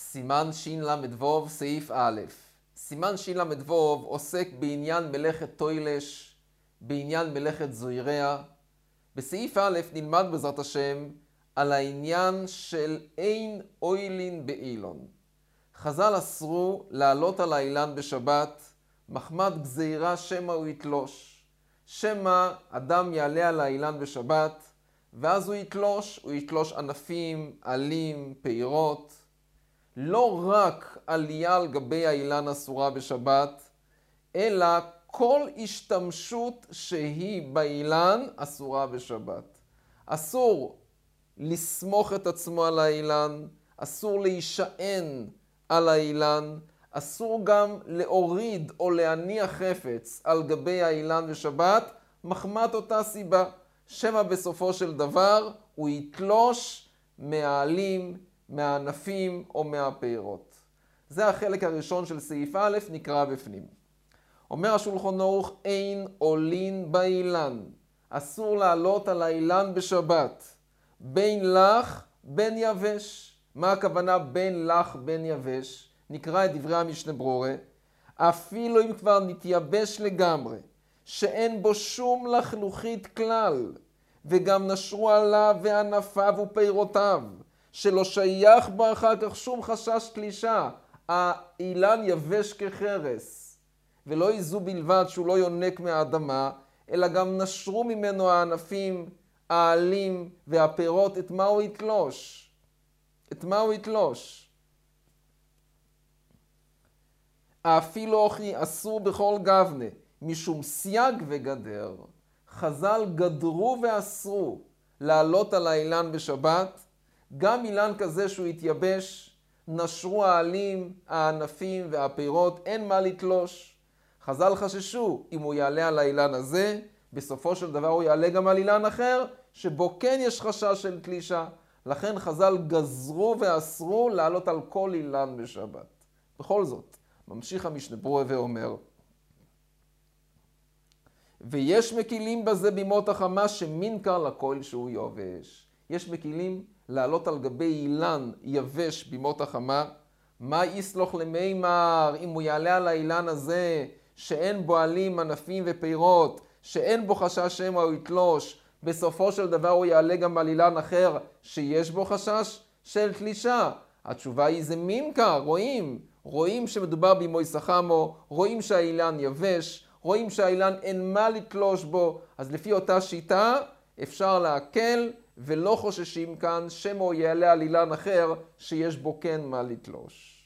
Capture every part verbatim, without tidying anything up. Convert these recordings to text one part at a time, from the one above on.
סימן של"ו סעיף א'. סימן של"ו עוסק בעניין מלאכת טוילש, בעניין מלאכת זויריה. בסעיף א' נלמד בעזרת השם על העניין של אין אוילין באילון. חז"ל אסרו לעלות על האילן בשבת, מחמת גזירה שמא הוא יתלוש. שמא אדם יעלה על האילן בשבת, ואז הוא יתלוש, הוא יתלוש ענפים, עלים, פירות. לא רק עלייה על גבי האילן אסורה בשבת, אלא כל השתמשות שהיא באילן אסורה בשבת. אסור לסמוך את עצמו על האילן, אסור להישען על האילן, אסור גם להוריד או להניח חפץ על גבי האילן בשבת, מחמת אותה סיבה, שמא בסופו של דבר הוא יתלוש מהעלים, מהענפים או מהפירות. זה החלק הראשון של סעיף א', נקרא בפנים. אומר השולחן ערוך, אין עולין באילן. אסור לעלות על האילן בשבת. בין לך, בין יבש. מה הכוונה בין לך, בין יבש? נקרא את דברי המשנה ברורה. אפילו אם כבר נתייבש לגמרי, שאין בו שום לחלוכית כלל, וגם נשרו עליו וענפיו ופירותיו, שלא שייך בו אחר כך שום חשש תלישה, האילן יבש כחרס, ולא איזו בלבד שהוא לא יונק מהאדמה, אלא גם נשרו ממנו הענפים, העלים והפירות. את מה הוא יתלוש? את מה הוא יתלוש? אפילו אוכי אסור בכל גבנה, משום סייג וגדר. חז"ל גדרו ואסרו לעלות על האילן בשבת, גם אילן כזה שהוא יתייבש, נשרו העלים, הענפים והפירות, אין מה לתלוש. חז"ל חששו, אם הוא יעלה על האילן הזה, בסופו של דבר הוא יעלה גם על אילן אחר, שבו כן יש חשש של תלישה. לכן חז"ל גזרו ואסרו לעלות על כל אילן בשבת. בכל זאת, ממשיך המשנה ברורה ואומר, ויש מקילים בזה בימות החמה שמנקר לכל שהוא יובש. יש מקילים לעלות על גבי אילן יבש בימות החמה. מה יסלוח למימר אם הוא יעלה על האילן הזה שאין בו עלים, ענפים ופירות, שאין בו חשש שמא הוא יתלוש, בסופו של דבר הוא יעלה גם על אילן אחר שיש בו חשש של תלישה? התשובה היא זה מנקר, רואים, רואים שמדובר במויס החמו, רואים שהאילן יבש, רואים שהאילן אין מה לתלוש בו, אז לפי אותה שיטה אפשר להקל ולא חוששים כאן שמא הוא יעלה על אילן אחר שיש בו כן מה לתלוש.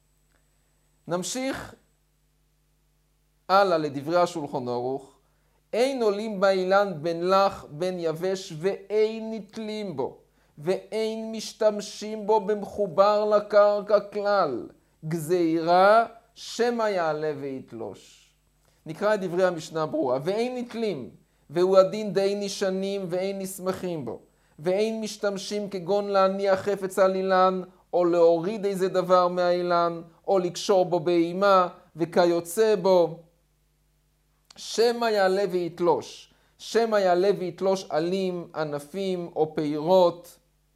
נמשיך הלאה לדברי השולחן ערוך. אין עולים באילן בין לך בין יבש ואין נתלים בו ואין משתמשים בו במחובר לקרקע כלל, גזירה שמא יעלה ויתלוש. נקרא את דברי המשנה ברורה. ואין נתלים, והוא הדין די נשענים ואין נסמכים בו, ואין משתמשים כגון להניח חפץ על אילן, או להוריד איזה דבר מהאילן, או לקשור בו באימה, וכיוצא בו, שמא יעלה ויתלוש. שמא יעלה ויתלוש עלים, ענפים או פירות,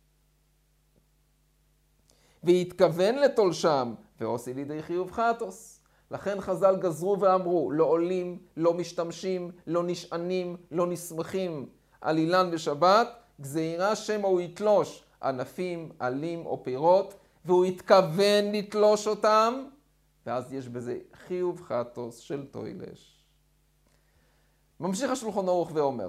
ויתכוון לתולשם, ועושה לידי חיוב חטוס. לכן חז"ל גזרו ואמרו, לא עולים, לא משתמשים, לא נשענים, לא נסמכים על אילן בשבת, גזירה שמא הוא יתלוש ענפים, עלים או פירות, והוא יתכוון לתלוש אותם, ואז יש בזה חיוב חטוס של טוילש. ממשיך השולחן ערוך ואומר,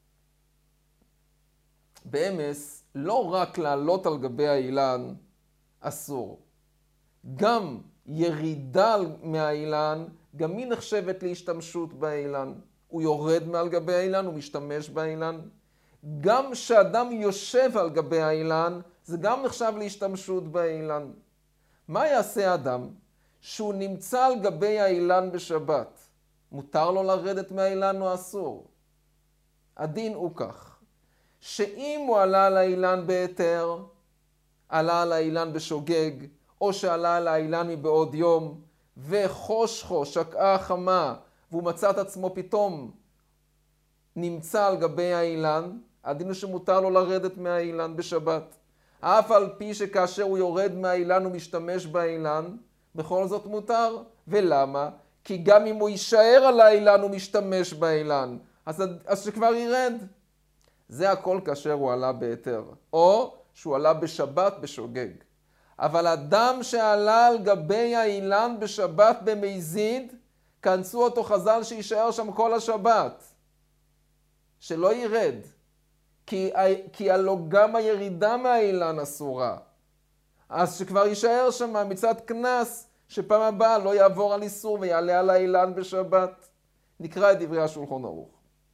באמס לא רק לעלות על גבי האילן אסור, גם ירידה מהאילן, גם היא נחשבת להשתמשות באילן. הוא יורד מעל גבי האילן, הוא משתמש באילן. גם שאדם יושב על גבי האילן, זה גם נחשב להשתמשות באילן. מה יעשה אדם שהוא נמצא על גבי האילן בשבת? מותר לו לרדת מהאילן או אסור? הדין הוא כך, שאם הוא עלה על האילן בהיתר, עלה על האילן בשוגג, או שעלה על האילן מבעוד יום, וחושכו, שקעה חמה, והוא מצא את עצמו פתאום נמצא על גבי האילן, הדין הוא שמותר לו לרדת מהאילן בשבת. אף על פי שכאשר הוא יורד מהאילן הוא משתמש באילן, בכל זאת מותר. ולמה? כי גם אם הוא יישאר על האילן הוא משתמש באילן, אז, אז שכבר ירד. זה הכל כאשר הוא עלה בהיתר, או שהוא עלה בשבת בשוגג. אבל אדם שעלה על גבי האילן בשבת במזיד, כנסו אותו חז"ל שישאר שם כל השבת, שלא ירד, כי, כי הלא גם הירידה מהאילן אסורה. אז שכבר יישאר שם מצד כנס, שפעם הבאה לא יעבור על איסור ויעלה על האילן בשבת. נקרא את דברי השולחן ערוך.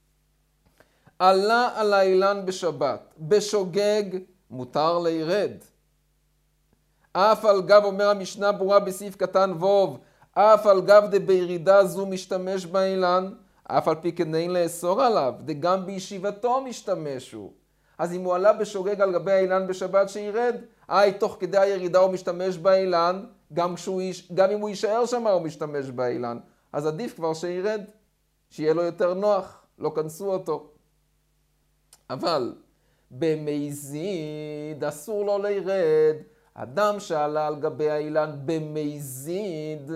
עלה על האילן בשבת, בשוגג מותר לירד. אף על גב, אומר המשנה ברורה בסעיף קטן ווב, אף על גב דבירידה זו משתמש באילן, אף על פי כן אין לאסור עליו, דגם בישיבתו משתמשו. אז אם הוא עלה בשוגג על גבי האילן בשבת שירד, אי תוך כדי הירידה הוא משתמש באילן, גם, כשהוא, גם אם הוא יישאר שם הוא משתמש באילן. אז עדיף כבר שירד, שיהיה לו יותר נוח, לא כנסו אותו. אבל במזיד אסור לו לירד. אדם שעלה על גבי האילן במזיד,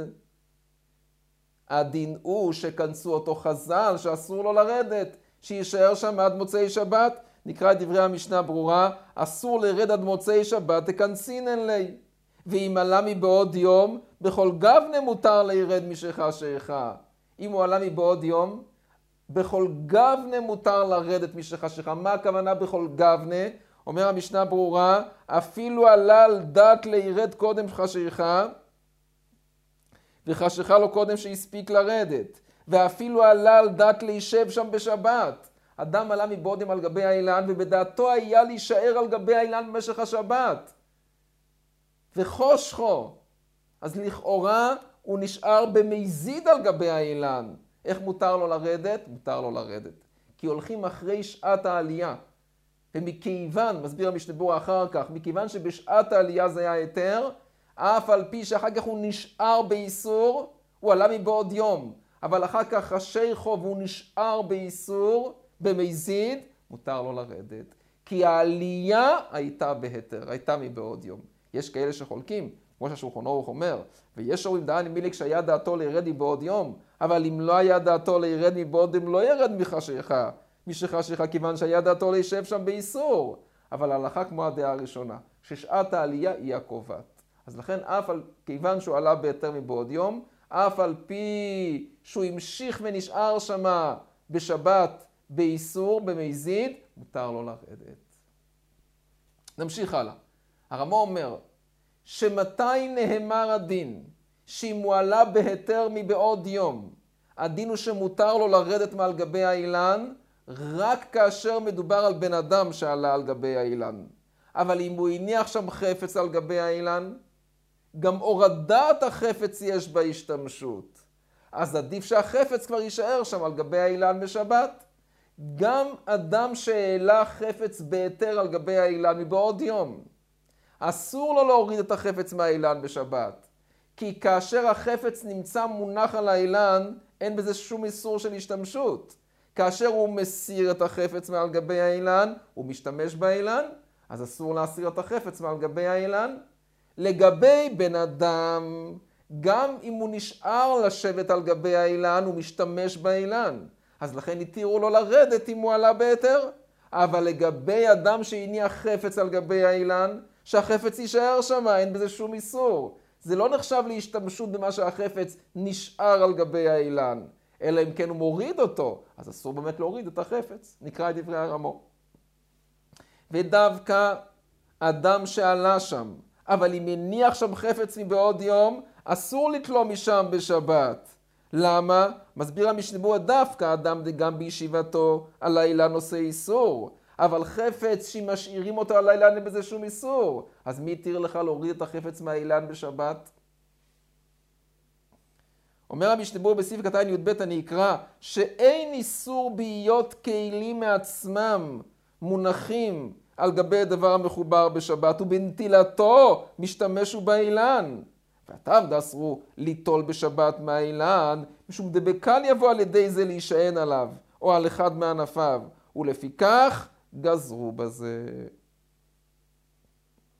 הדין הוא שכנסו אותו חז"ל שאסור לו לרדת, שישאר שם עד מוצאי שבת. נקרא את דברי המשנה ברורה, אסור לרד עד מוצאי שבת, תכנסינן לי. ואם עלה מבעוד יום, בכל גבנה מותר לירד משכה שכה. אם הוא עלה מבעוד יום, בכל גבנה מותר לרדת משכה שכה. מה הכוונה בכל גבנה? אומר המשנה ברורה, אפילו עלה על דת לירד קודם חשיכה, וחשיכה לו קודם שהספיק לרדת. ואפילו עלה על דת להישב שם בשבת. אדם עלה מבעוד על גבי האילן, ובדעתו היה להישאר על גבי האילן במשך השבת. וחושכו. אז לכאורה הוא נשאר במזיד על גבי האילן. איך מותר לו לרדת? מותר לו לרדת. כי הולכים אחרי שעת העלייה. ומכיוון, מסביר המשנה ברורה אחר כך, מכיוון שבשעת העלייה זה היה היתר, אף על פי שאחר כך הוא נשאר באיסור, הוא עלה מבעוד יום. אבל אחר כך השייכו והוא נשאר באיסור, במזיד, מותר לו לרדת. כי העלייה הייתה בהיתר, הייתה מבעוד יום. יש כאלה שחולקים, כמו שהשולחן ערוך אומר, ויש אומרים דעני מילי שהיה דעתו לירד מבעוד יום, אבל אם לא היה דעתו לירד מבעוד יום, לא ירד מחשיכה. משחשיכה כיוון שהיה דעתו להישב שם באיסור. אבל ההלכה כמו הדעה הראשונה, ששעת העלייה היא הקובעת. אז לכן אף על כיוון שהוא עלה בהיתר מבעוד יום, אף על פי שהוא המשיך ונשאר שמה בשבת באיסור, במזיד, מותר לו לרדת. נמשיך הלאה. הרמ"א אומר, שמתי נאמר הדין, שאם הוא עלה בהיתר מבעוד יום, הדין הוא שמותר לו לרדת מעל גבי האילן, רק כאשר מדובר על בן אדם שעלה על גבי האילן. אבל אם הוא הניח שם חפץ על גבי האילן, גם הורדת החפץ יש בה השתמשות. אז עדיף שהחפץ כבר יישאר שם על גבי האילן בשבת. גם אדם שהעלה חפץ בהיתר על גבי האילן מבעוד יום, אסור לו להוריד את החפץ מהאילן בשבת. כי כאשר החפץ נמצא מונח על האילן, אין בזה שום איסור של השתמשות. כאשר הוא מסיר את החפץ מעל גבי האילן, הוא משתמש באילן, אז אסור להסיר את החפץ מעל גבי האילן. לגבי בן אדם, גם אם הוא נשאר לשבת על גבי האילן, הוא משתמש באילן. אז לכן התירו לו לרדת אם הוא עלה בהיתר. אבל לגבי אדם שהניח חפץ על גבי האילן, שהחפץ יישאר שם, אין בזה שום איסור. זה לא נחשב להשתמשות במה שהחפץ נשאר על גבי האילן, אלא אם כן הוא מוריד אותו, אז אסור באמת להוריד את החפץ. נקרא את דברי הרמ"א. ודווקא אדם שעלה שם, אבל אם הניח שם חפץ מבעוד יום, אסור לתלו משם בשבת. למה? מסביר המשנה ברורה, דווקא אדם גם בישיבתו על האילן עושה איסור. אבל חפץ שמשאירים אותו על האילן אין בזה שום איסור. אז מי יתיר לך להוריד את החפץ מהאילן בשבת? אומר המשנה ברורה בסעיף קטן י"ב, אני אקרא, שאין איסור בהיות כלים מעצמם מונחים על גבי הדבר המחובר בשבת, ובנטילתו משתמשו באילן. ועתיו דאסרו ליטול בשבת מהאילן, משום דבקל יבוא על ידי זה להישען עליו, או על אחד מענפיו, ולפיכך גזרו בזה.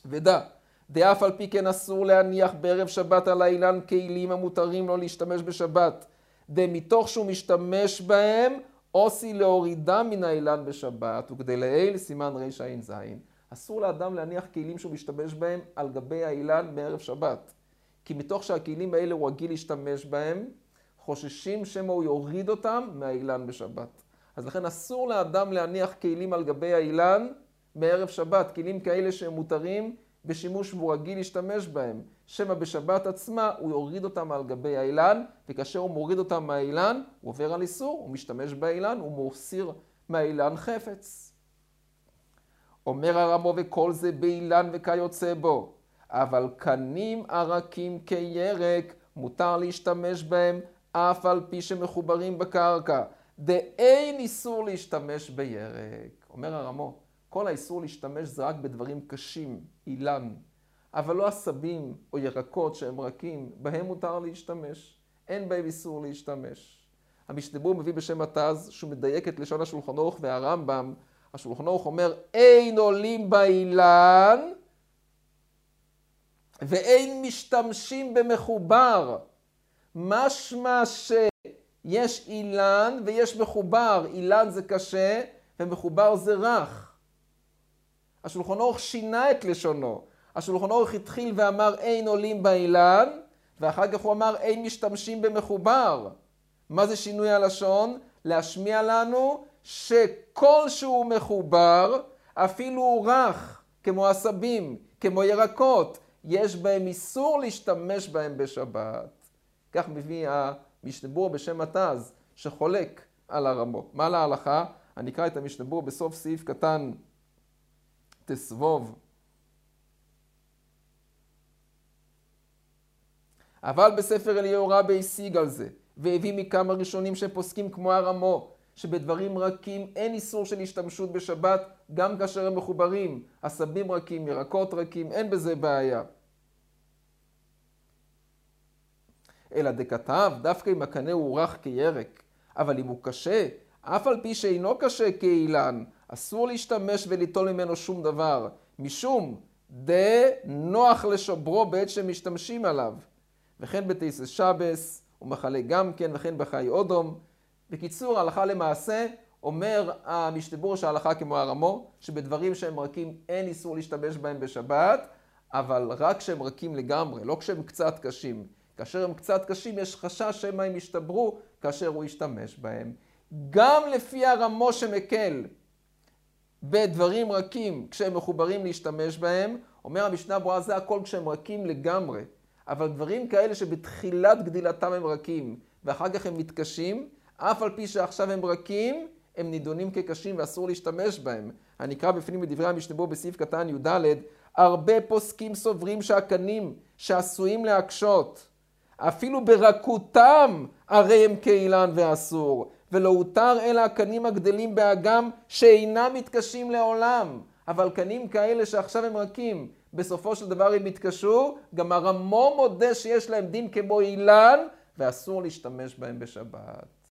ודע, דאף על פי כן אסור להניח בערב שבת על האילן כלים המותרים לו להשתמש בשבת, דמתוך שהוא משתמש בהם, עושי להורידם מן האילן בשבת, וכדי לעיל סימן רע"ז. אסור לאדם להניח כלים שהוא משתמש בהם על גבי האילן בערב שבת. כי מתוך שהכלים האלה הוא רגיל להשתמש בהם, חוששים שמא הוא יוריד אותם מהאילן בשבת. אז לכן אסור לאדם להניח כלים על גבי האילן בערב שבת, כלים כאלה שהם מותרים בשימוש והוא רגיל להשתמש בהם. שמא בשבת עצמה הוא יוריד אותם על גבי האילן, וכאשר הוא מוריד אותם מהאילן, הוא עובר על איסור, הוא משתמש באילן, הוא מוסיר מהאילן חפץ. אומר הרמו וכל זה באילן וכיוצא בו, אבל קנים ערקים כירק מותר להשתמש בהם אף על פי שמחוברים בקרקע, דאין איסור להשתמש בירק. אומר הרמו, כל האיסור להשתמש זה רק בדברים קשים, אילן, אבל לא עשבים או ירקות שהם רכים, בהם מותר להשתמש, אין בהם איסור להשתמש. המשנה ברורה מביא בשם התז שהוא מדייק את לשון השולחן ערוך והרמב"ם. השולחן ערוך אומר אין עולים באילן ואין משתמשים במחובר. משמע שיש אילן ויש מחובר, אילן זה קשה ומחובר זה רך. השולחן ערוך שינה את לשונו. השולחן ערוך התחיל ואמר אין עולים באילן, ואחר כך הוא אמר אין משתמשים במחובר. מה זה שינוי הלשון? להשמיע לנו שכל שהוא מחובר, אפילו הוא רך, כמו עשבים, כמו ירקות, יש בהם איסור להשתמש בהם בשבת. כך מביא המשנה ברורה בשם התז, שחולק על הרמו. מה להלכה? אני אקרא את המשנה ברורה בסוף סעיף קטן תסבוב. אבל בספר אליהו רבי השיג על זה, והביא מכמה ראשונים שפוסקים כמו הרמו, שבדברים רכים אין איסור של השתמשות בשבת, גם כאשר הם מחוברים, עשבים רכים, ירקות רכים, אין בזה בעיה. אלא דכתב, דווקא אם הקנה הוא רך כירק, אבל אם הוא קשה, אף על פי שאינו קשה כאילן, אסור להשתמש וליטול ממנו שום דבר, משום דנוח לשוברו בעת שמשתמשים עליו. וכן בתייסס שבס, ומחלה גם כן, וכן בחיי אודום. בקיצור, הלכה למעשה, אומר המשנה ברורה שההלכה כמו הרמו, שבדברים שהם רכים אין איסור להשתמש בהם בשבת, אבל רק כשהם רכים לגמרי, לא כשהם קצת קשים. כאשר הם קצת קשים, יש חשש שמא הם ישתברו כאשר הוא ישתמש בהם. גם לפי הרמו שמקל בדברים רכים, כשהם מחוברים להשתמש בהם, אומר המשנה ברורה, זה הכל כשהם רכים לגמרי. אבל דברים כאלה שבתחילת גדילתם הם רכים, ואחר כך הם מתקשים, אף על פי שעכשיו הם רכים, הם נידונים כקשים ואסור להשתמש בהם. אני אקרא בפנים בדברי המשנה ברורה בסעיף קטן י"ד, הרבה פוסקים סוברים שהקנים שעשויים להקשות, אפילו ברכותם הרי הם כאילן ואסור, ולא הותר אלא הקנים הגדלים באגם שאינם מתקשים לעולם. אבל קנים כאלה שעכשיו הם רכים, בסופו של דבר הם יתקשו, גם הרמו מודה שיש להם דין כמו אילן, ואסור להשתמש בהם בשבת.